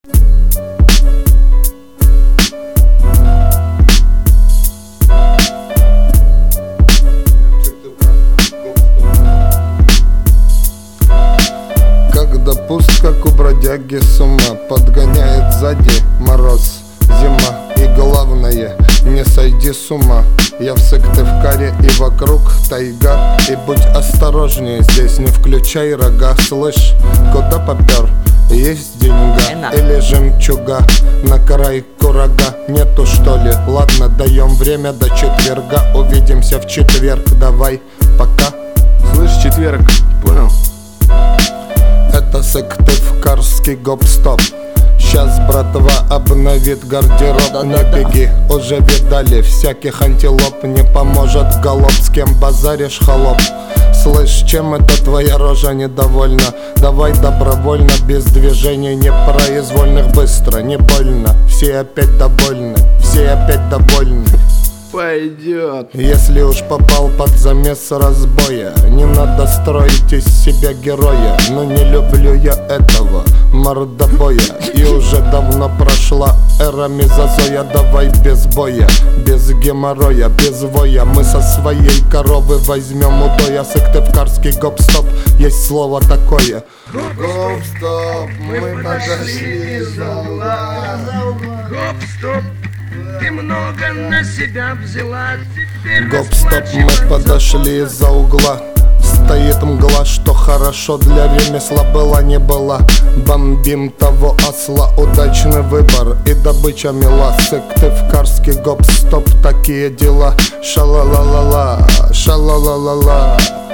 Когда пуст, как у бродяги с ума, подгоняет сзади мороз, зима. И главное, не сойди с ума. Я в Сыктывкаре и вокруг тайга. И будь осторожнее, здесь не включай рога. Слышь, куда попер? Есть деньга или жемчуга на край курага? Нету что ли? Ладно, даем время до четверга. Увидимся в четверг, давай, пока. Слышь, четверг, понял? Это Сыктывкарский гоп-стоп. Щас братва обновит гардероб. Не беги, уже видали всяких антилоп. Не поможет галоп, с кем базаришь, холоп. Слышь, чем это твоя рожа недовольна? Давай добровольно, без движений непроизвольных. Быстро, не больно, все опять довольны, все опять довольны. Пойдет. Если уж попал под замес разбоя, не надо строить из себя героя. Но не люблю я этого мордобоя. И уже давно прошла эра мезозоя. Давай без боя, без геморроя, без воя. Мы со своей коровы возьмем удоя. Сыктывкарский гоп-стоп, есть слово такое. Гоп-стоп, мы подошли за угла. Гоп-стоп, ты много на себя взяла. Гоп-стоп, мы подошли из-за угла. Стоит мгла, что хорошо для ремесла была не была. Бомбим того осла, удачный выбор и добыча мила. Сыктывкарский гоп-стоп, такие дела. Ша-ла-ла-ла-ла, ша-ла-ла-ла-ла.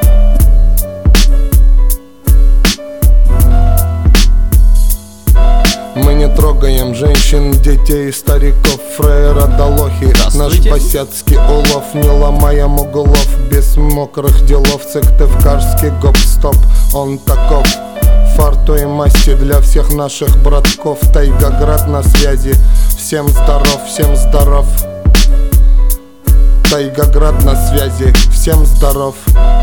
Мы не трогаем женщин, детей, стариков, фраера до лохи. Наш босяцкий улов, не ломаем углов. Без мокрых делов, Сыктывкарский гоп-стоп, он таков. Фарту и масти для всех наших братков. Тайгаград на связи, всем здоров, всем здоров. Тайгаград на связи, всем здоров.